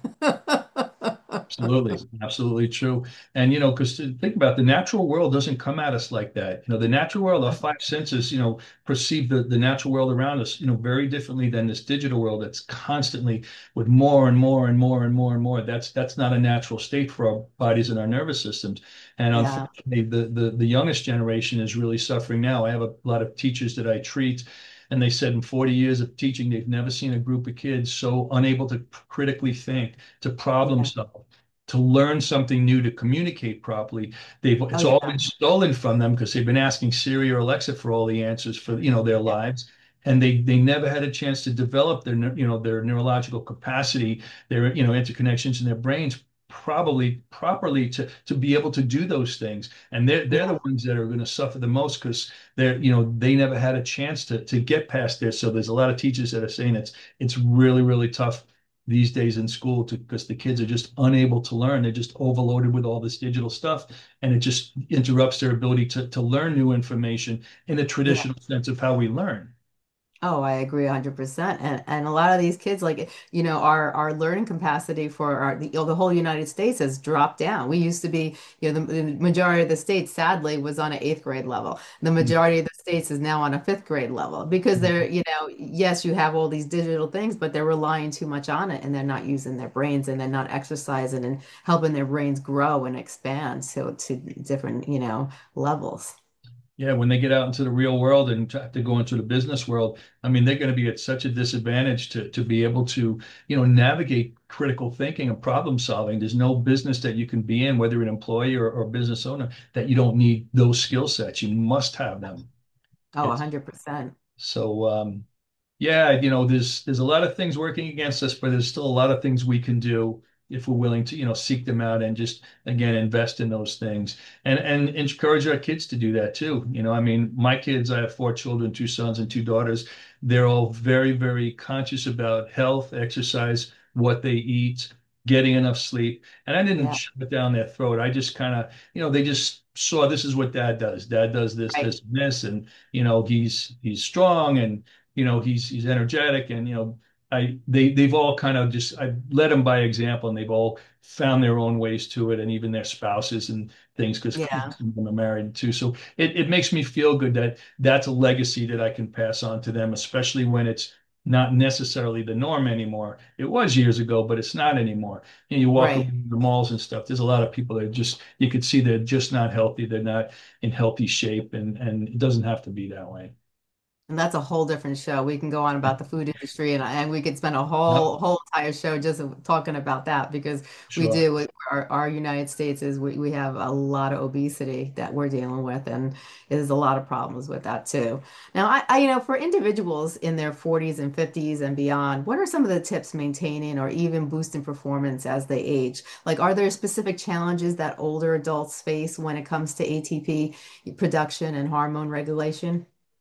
Absolutely, absolutely true. And you know, because think about the natural world doesn't come at us like that. You know, the natural world, our five senses, you know, perceive the, the natural world around us, you know, very differently than this digital world that's constantly with more and more and more and more and more. That's that's not a natural state for our bodies and our nervous systems. And Yeah. unfortunately, the the the youngest generation is really suffering now. I have a lot of teachers that I treat. And they said in forty years of teaching, they've never seen a group of kids so unable to critically think, to problem Yeah. solve, to learn something new, to communicate properly. They've Oh it's all yeah. been stolen from them because they've been asking Siri or Alexa for all the answers for, you know, their Yeah. lives. And they they never had a chance to develop their, you know, their neurological capacity, their, you know, interconnections in their brains probably properly to to be able to do those things. And they're they're Yeah. the ones that are going to suffer the most because they're, you know, they never had a chance to to get past this. So there's a lot of teachers that are saying it's it's really, really tough these days in school to because the kids are just unable to learn. They're just overloaded with all this digital stuff, and it just interrupts their ability to to learn new information in a Yeah. traditional sense of how we learn. Oh, I agree one hundred percent. And and a lot of these kids, like, you know, our our learning capacity for our the, you know, the whole United States has dropped down. We used to be, you know, the, the majority of the states, sadly, was on an eighth grade level. The majority of the states is now on a fifth grade level because they're, you know, yes, you have all these digital things, but they're relying too much on it, and they're not using their brains, and they're not exercising and helping their brains grow and expand so to different, you know, levels. Yeah, when they get out into the real world and have to go into the business world, I mean, they're going to be at such a disadvantage to to be able to, you know, navigate critical thinking and problem solving. There's no business that you can be in, whether you're an employee or, or business owner, that you don't need those skill sets. You must have them. Oh, It's one hundred percent. so um, yeah, you know, there's there's a lot of things working against us, but there's still a lot of things we can do if we're willing to, you know, seek them out and just again invest in those things and and encourage our kids to do that too. You know, I mean, my kids, I have four children, two sons and two daughters. They're all very, very conscious about health, exercise, what they eat, getting enough sleep. And I didn't Yeah. shove it down their throat. I just kind of, you know, they just saw this is what dad does. Dad does this, Right. this, and this, and you know, he's he's strong and you know he's he's energetic and you know I they they've all kind of just I led them by example and they've all found their own ways to it and even their spouses and things because Yeah. some of them are married too. So it, it makes me feel good that that's a legacy that I can pass on to them, especially when it's not necessarily the norm anymore. It was years ago, but it's not anymore. You know, you walk Right. around the malls and stuff. There's a lot of people that just you could see they're just not healthy. They're not in healthy shape, and and it doesn't have to be that way. And that's a whole different show. We can go on about the food industry, and and we could spend a Yep, whole whole entire show just talking about that because we sure. do with our, our United States is we, we have a lot of obesity that we're dealing with, and there's a lot of problems with that too. Now, I, I you know, for individuals in their forties and fifties and beyond, what are some of the tips maintaining or even boosting performance as they age? Like, are there specific challenges that older adults face when it comes to A T P production and hormone regulation?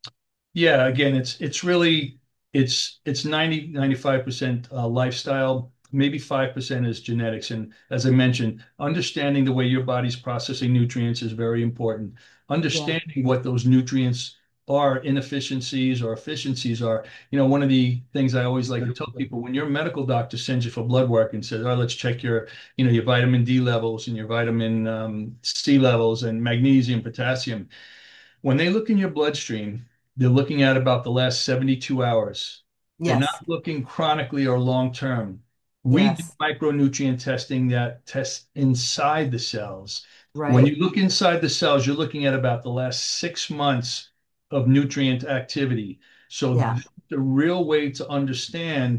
Yeah, again, it's it's really it's it's ninety ninety-five percent uh, lifestyle, maybe five percent is genetics. And as I mentioned, understanding the way your body's processing nutrients is very important. Yeah. Understanding what those nutrients are, inefficiencies or efficiencies are. You know, one of the things I always like to tell people when your medical doctor sends you for blood work and says, "Oh, let's check your, you know, your vitamin D levels and your vitamin um, C levels and magnesium, potassium." When they look in your bloodstream, they're looking at about the last seventy-two hours. They're Yes. not looking chronically or long term. We do Yes. micronutrient testing that tests inside the cells. When you Right. look inside the cells, you're looking at about the last six months of nutrient activity. So Yeah. the real way to understand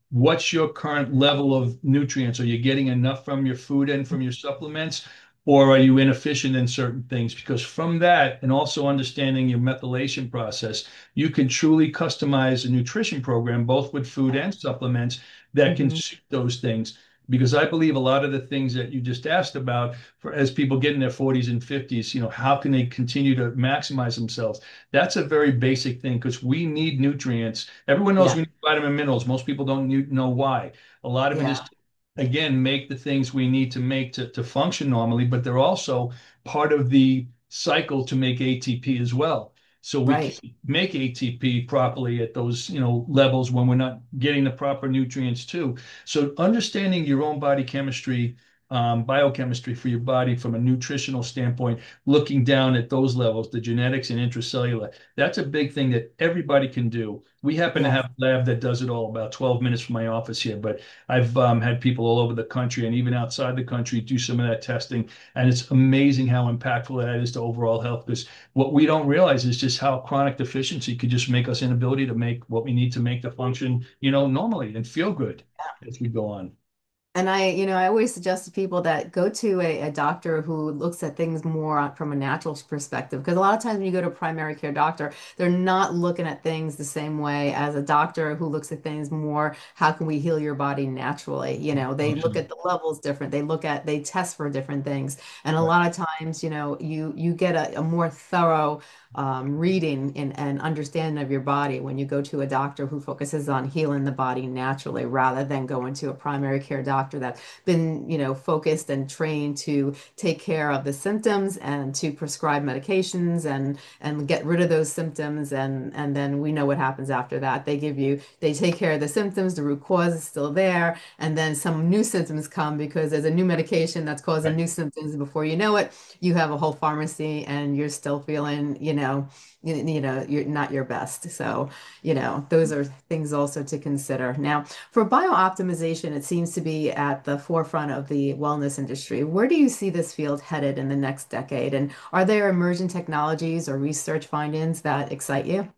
what's your current level of nutrients? Are you getting enough from your food and from your supplements? Or are you inefficient in certain things? Because from that, and also understanding your methylation process, you can truly customize a nutrition program, both with food and supplements, that can Mhm. suit those things. Because I believe a lot of the things that you just asked about, for as people get in their forties and fifties, you know, how can they continue to maximize themselves? That's a very basic thing because we need nutrients. Everyone knows Yeah, we need vitamin minerals. Most people don't know why. A lot of it is yeah, to, again, make the things we need to make to, to function normally, but they're also part of the cycle to make A T P as well. So we right. can make A T P properly at those, you know, levels when we're not getting the proper nutrients too. So understanding your own body chemistry, um, biochemistry for your body from a nutritional standpoint, looking down at those levels, the genetics and intracellular, that's a big thing that everybody can do. We happen to Yes. have a lab that does it all about twelve minutes from my office here, but I've um, had people all over the country and even outside the country do some of that testing. And it's amazing how impactful that is to overall health. Because what we don't realize is just how chronic deficiency could just make us inability to make what we need to make to function, you know, normally and feel good as we go on. And I, you know, I always suggest to people that go to a, a doctor who looks at things more from a natural perspective. Because a lot of times when you go to a primary care doctor, they're not looking at things the same way as a doctor who looks at things more, how can we heal your body naturally? You know, they look Function. at the levels different. They look at, they test for different things. And a Right. lot of times, you know, you you get a, a more thorough um, reading and, and understanding of your body when you go to a doctor who focuses on healing the body naturally rather than going to a primary care doctor that's been, you know, focused and trained to take care of the symptoms and to prescribe medications and and get rid of those symptoms and and then we know what happens after that. They give you, they take care of the symptoms, the root cause is still there, and then some new symptoms come because there's a new medication that's causing Right. new symptoms. Before you know it, you have a whole pharmacy and you're still feeling, you know, you, you know, you're not your best. So, you know, those are things also to consider. Now, for biooptimization, it seems to be at the forefront of the wellness industry. Where do you see this field headed in the next decade? And are there emerging technologies or research findings that excite you?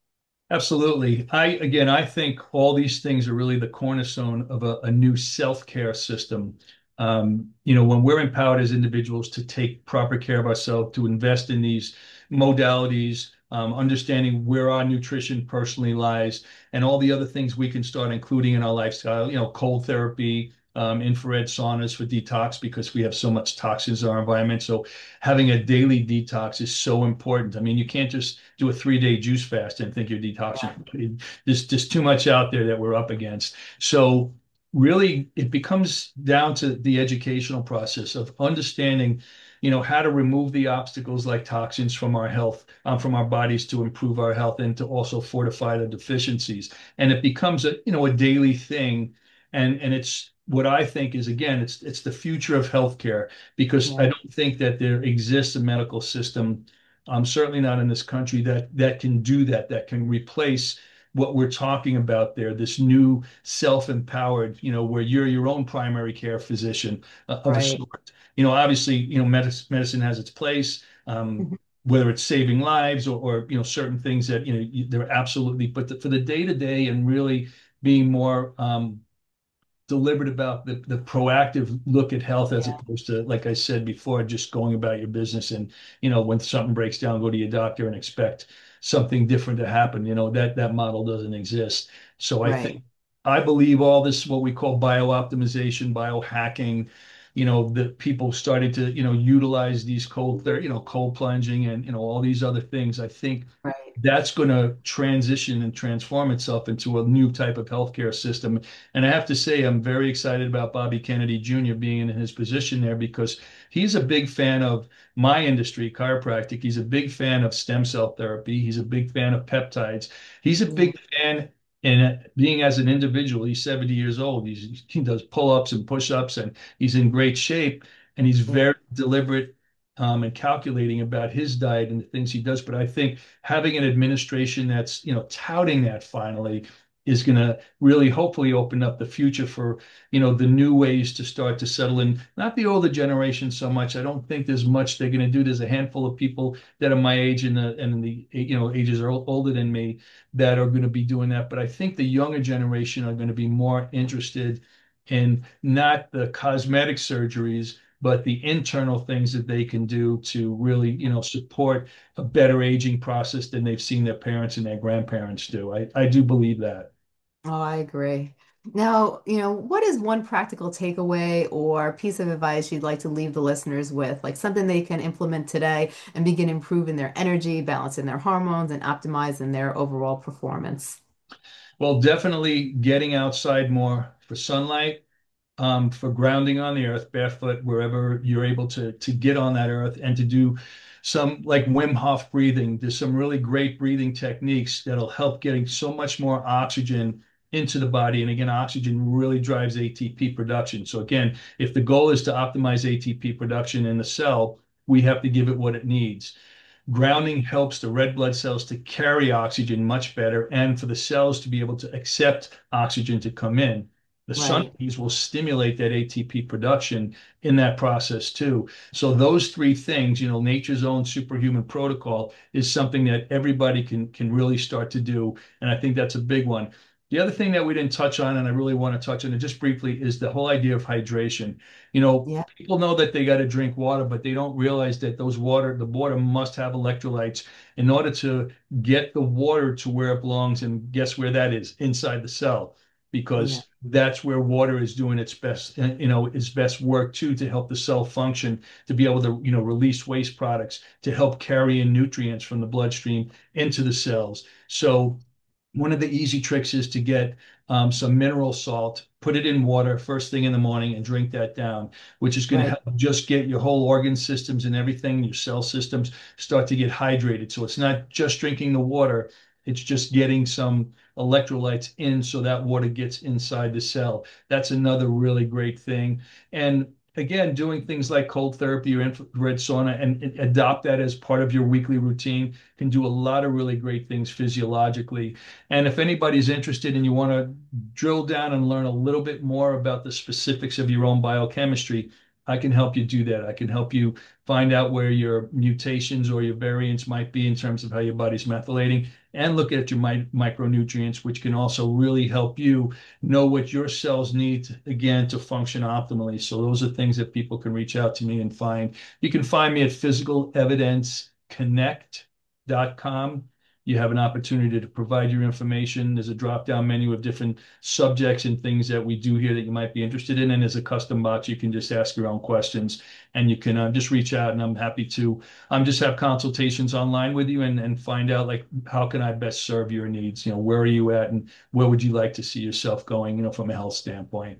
Absolutely. I, again, I think all these things are really the cornerstone of a, a new self-care system. Um, you know, when we're empowered as individuals to take proper care of ourselves, to invest in these modalities, um, understanding where our nutrition personally lies, and all the other things we can start including in our lifestyle, you know, cold therapy, um, infrared saunas for detox because we have so much toxins in our environment. So having a daily detox is so important. I mean, you can't just do a three day juice fast and think you're detoxing. There's just too much out there that we're up against. So really, it becomes down to the educational process of understanding, you know, how to remove the obstacles like toxins from our health, um, from our bodies to improve our health and to also fortify the deficiencies. And it becomes a, you know, a daily thing. And and it's what I think is again, it's it's the future of healthcare because I Yeah, don't think that there exists a medical system, um, certainly not in this country, that that can do that, that can replace what we're talking about there, this new self-empowered, you know, where you're your own primary care physician uh, of a right. sort. You know, obviously, you know, medicine, medicine has its place, um, Mhm. whether it's saving lives or, or, you know, certain things that, you know, you, they're absolutely, but the, for the day-to-day and really being more um, deliberate about the, the proactive look at health as Yeah, opposed to, like I said before, just going about your business and, you know, when something breaks down, go to your doctor and expect something different to happen. You know, that that model doesn't exist. So I right. think I believe all this, what we call biooptimization, biohacking, you know, that people started to, you know, utilize these cold, ther- you know, cold plunging and, you know, all these other things. I think Right. that's going to transition and transform itself into a new type of healthcare system. And I have to say, I'm very excited about Bobby Kennedy Junior being in his position there because he's a big fan of my industry, chiropractic. He's a big fan of stem cell therapy. He's a big fan of peptides. He's a Yeah. big fan in being as an individual. He's seventy years old. He's, he does pull-ups and push-ups and he's in great shape and he's Yeah. very deliberate um, and calculating about his diet and the things he does. But I think having an administration that's, you know, touting that finally is going to really hopefully open up the future for, you know, the new ways to start to settle in. Not the older generation so much. I don't think there's much they're going to do. There's a handful of people that are my age and the and the you know ages are older than me that are going to be doing that. But I think the younger generation are going to be more interested in not the cosmetic surgeries, but the internal things that they can do to really, you know, support a better aging process than they've seen their parents and their grandparents do. I, I do believe that. Oh, I agree. Now, you know, what is one practical takeaway or piece of advice you'd like to leave the listeners with, like something they can implement today and begin improving their energy, balancing their hormones, and optimizing their overall performance? Well, definitely getting outside more for sunlight, um, for grounding on the earth, barefoot, wherever you're able to to get on that earth, and to do some like Wim Hof breathing. There's some really great breathing techniques that'll help getting so much more oxygen into the body. And again, oxygen really drives A T P production. So again, if the goal is to optimize A T P production in the cell, we have to give it what it needs. Grounding helps the red blood cells to carry oxygen much better and for the cells to be able to accept oxygen to come in. The sun Right, rays will stimulate that A T P production in that process too. So those three things, you know, nature's own superhuman protocol is something that everybody can can really start to do. And I think that's a big one. The other thing that we didn't touch on, and I really want to touch on it just briefly, is the whole idea of hydration. You know, yeah, people know that they got to drink water, but they don't realize that those water, the water must have electrolytes in order to get the water to where it belongs. And guess where that is? Inside the cell, yeah, because that's where water is doing its best, uh, you know, its best work too, to help the cell function, to be able to, you know, release waste products, to help carry in nutrients from the bloodstream into the cells. So one of the easy tricks is to get um, some mineral salt, put it in water first thing in the morning, and drink that down, which is going to right. help just get your whole organ systems and everything, your cell systems start to get hydrated. So it's not just drinking the water, it's just getting some electrolytes in so that water gets inside the cell. That's another really great thing. And again, doing things like cold therapy or infrared sauna and, and adopt that as part of your weekly routine can do a lot of really great things physiologically. And if anybody's interested and you want to drill down and learn a little bit more about the specifics of your own biochemistry, I can help you do that. I can help you find out where your mutations or your variants might be in terms of how your body's methylating and look at your mi micronutrients, which can also really help you know what your cells need, again, to function optimally. So those are things that people can reach out to me and find. You can find me at physical evidence connect dot com. You have an opportunity to provide your information. There's a drop-down menu of different subjects and things that we do here that you might be interested in. And there's a custom box. You can just ask your own questions and you can uh, just reach out and I'm happy to um, just have consultations online with you and, and find out like, how can I best serve your needs? You know, where are you at and where would you like to see yourself going, you know, from a health standpoint?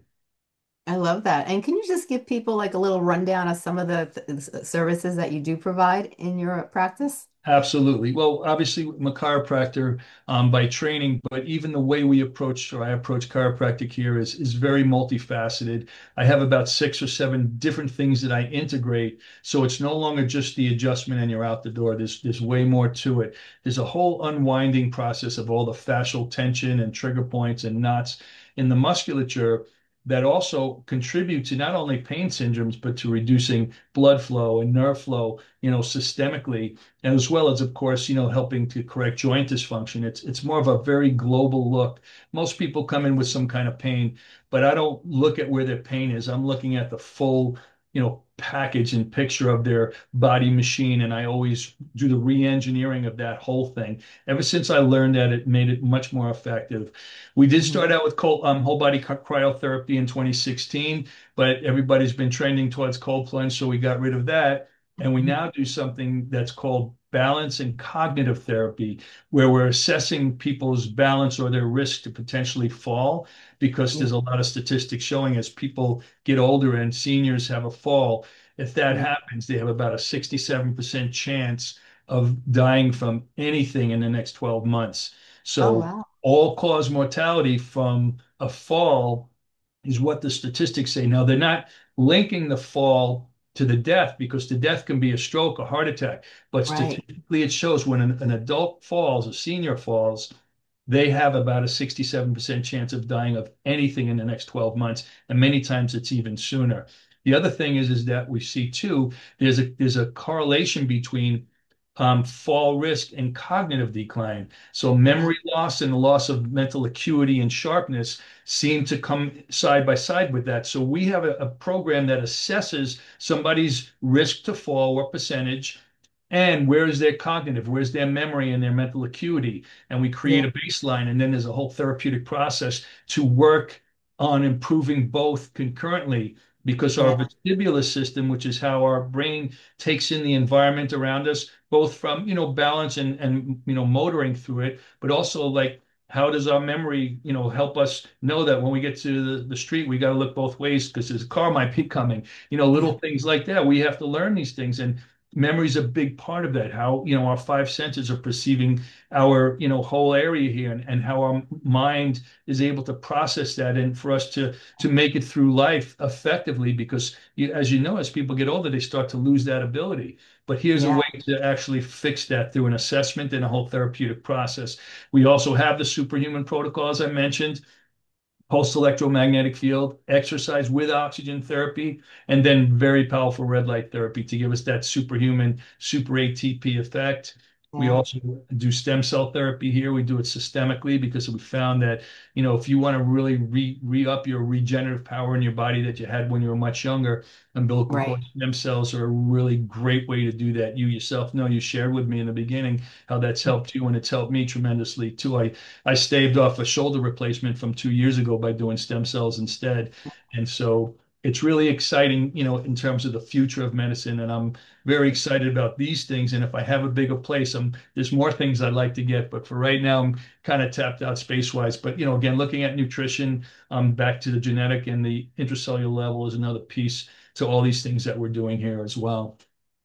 I love that. And can you just give people like a little rundown of some of the th services that you do provide in your practice? Absolutely. Well, obviously, I'm a chiropractor um, by training, but even the way we approach or I approach chiropractic here is is very multifaceted. I have about six or seven different things that I integrate, so it's no longer just the adjustment and you're out the door. There's there's way more to it. There's a whole unwinding process of all the fascial tension and trigger points and knots in the musculature that also contribute to not only pain syndromes but to reducing blood flow and nerve flow, you know, systemically as well as, of course, you know, helping to correct joint dysfunction. It's it's more of a very global look. Most people come in with some kind of pain, but I don't look at where their pain is. I'm looking at the full, you know, package and picture of their body machine, and I always do the re-engineering of that whole thing. Ever since I learned that, it made it much more effective. We did Mhm. start out with cold, um, whole body cryotherapy in twenty sixteen, but everybody's been trending towards cold plunge, so we got rid of that. And we now do something that's called balance and cognitive therapy, where we're assessing people's balance or their risk to potentially fall, because Yeah, there's a lot of statistics showing as people get older and seniors have a fall, if that yeah. happens, they have about a sixty-seven percent chance of dying from anything in the next twelve months. Oh, So wow. all cause mortality from a fall is what the statistics say. Now, they're not linking the fall to the death because the death can be a stroke, a heart attack. But Right. statistically, it shows when an, an adult falls, a senior falls, they have about a sixty-seven percent chance of dying of anything in the next twelve months. And many times it's even sooner. The other thing is, is that we see too, there's a there's a correlation between um, fall risk and cognitive decline. So Yeah. memory loss and the loss of mental acuity and sharpness seem to come side by side with that. So we have a, a program that assesses somebody's risk to fall, what percentage, and where is their cognitive, where's their memory and their mental acuity. And we create Yeah. a baseline, and then there's a whole therapeutic process to work on improving both concurrently because our Yeah. vestibular system, which is how our brain takes in the environment around us, both from, you know, balance and, and, you know, motoring through it, but also like how does our memory, you know, help us know that when we get to the, the street, we got to look both ways because there's a car might be coming, you know, Yeah. little things like that. We have to learn these things. And memory is a big part of that. How, you know, our five senses are perceiving our, you know, whole area here, and, and how our mind is able to process that, and for us to to make it through life effectively. Because you, as you know, as people get older, they start to lose that ability. But here's a Yeah. way to actually fix that through an assessment and a whole therapeutic process. We also have the superhuman protocol, as I mentioned, pulse electromagnetic field, exercise with oxygen therapy, and then very powerful red light therapy to give us that superhuman, super A T P effect. We Yeah. also do stem cell therapy here. We do it systemically because we found that, you know, if you want to really re, re up your regenerative power in your body that you had when you were much younger, umbilical Right. cord stem cells are a really great way to do that. You yourself know, you shared with me in the beginning how that's helped you, and it's helped me tremendously too. I I staved off a shoulder replacement from two years ago by doing stem cells instead. And so it's really exciting, you know, in terms of the future of medicine. And I'm very excited about these things. And if I have a bigger place, I'm, there's more things I'd like to get. But for right now, I'm kind of tapped out space wise. But, you know, again, looking at nutrition, um, back to the genetic and the intracellular level is another piece to all these things that we're doing here as well.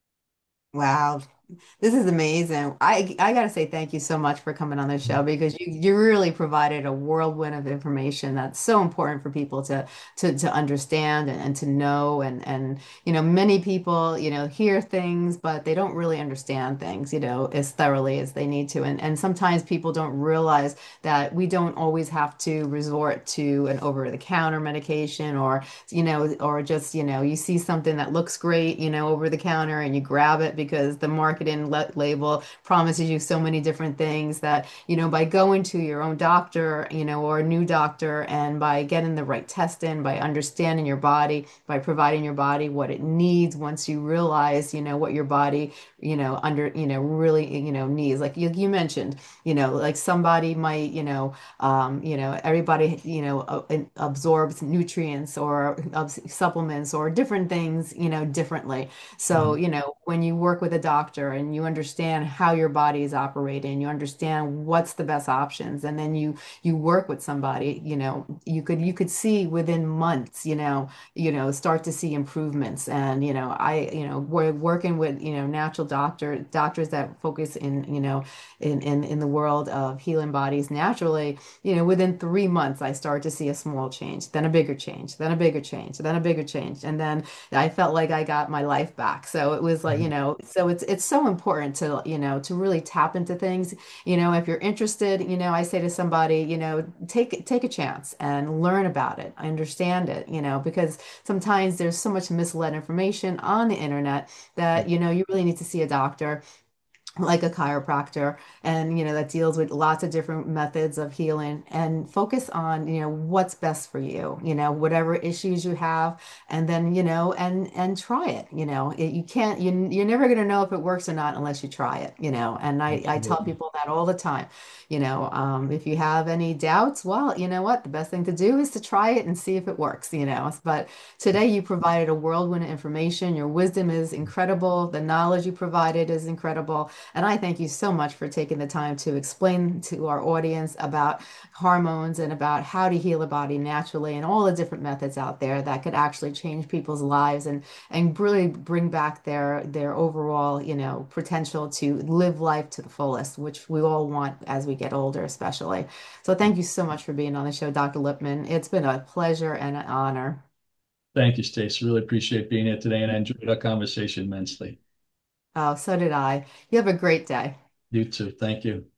Wow. This is amazing. I I gotta say thank you so much for coming on the show because you you really provided a whirlwind of information that's so important for people to to to understand and, and to know and and you know many people you know hear things but they don't really understand things you know as thoroughly as they need to and and sometimes people don't realize that we don't always have to resort to an over-the-counter medication or you know or just you know you see something that looks great you know over the counter and you grab it because the marketing le label promises you so many different things that, you know, by going to your own doctor, you know, or a new doctor, and by getting the right test in, by understanding your body, by providing your body what it needs once you realize, you know, what your body, you know, under, you know, really, you know, needs. Like you, you mentioned, you know, like somebody might, you know, um, you know, everybody, you know, uh, absorbs nutrients or uh, supplements or different things, you know, differently. So, Mhm. you know, when you work with a doctor and you understand how your body is operating, you understand what's the best options, and then you you work with somebody, you know, you could you could see within months, you know, you know, start to see improvements. And, you know, I, you know, we're working with, you know, natural doctor doctors that focus in, you know, in in in the world of healing bodies naturally, you know, within three months I started to see a small change, then a bigger change, then a bigger change, then a bigger change, and then I felt like I got my life back. So it was like, you Mhm. know, so it's it's so important to, you know, to really tap into things. You know, if you're interested, you know, I say to somebody, you know, take take a chance and learn about it, understand it, you know, because sometimes there's so much misled information on the internet that, you know, you really need to see a doctor like a chiropractor and you know that deals with lots of different methods of healing and focus on you know what's best for you you know whatever issues you have and then you know and and try it you know it, you can't you, you're never going to know if it works or not unless you try it you know and I I tell Absolutely. people that all the time you know um if you have any doubts well you know what the best thing to do is to try it and see if it works you know but today you provided a whirlwind of information your wisdom is incredible the knowledge you provided is incredible and I thank you so much for taking the time to explain to our audience about hormones and about how to heal a body naturally and all the different methods out there that could actually change people's lives and and really bring back their their overall, you know, potential to live life to the fullest, which we all want as we get older, especially. So thank you so much for being on the show, Doctor Lipman. It's been a pleasure and an honor. Thank you, Stace. Really appreciate being here today, and I enjoyed our conversation immensely. Oh, so did I. You have a great day. You too. Thank you.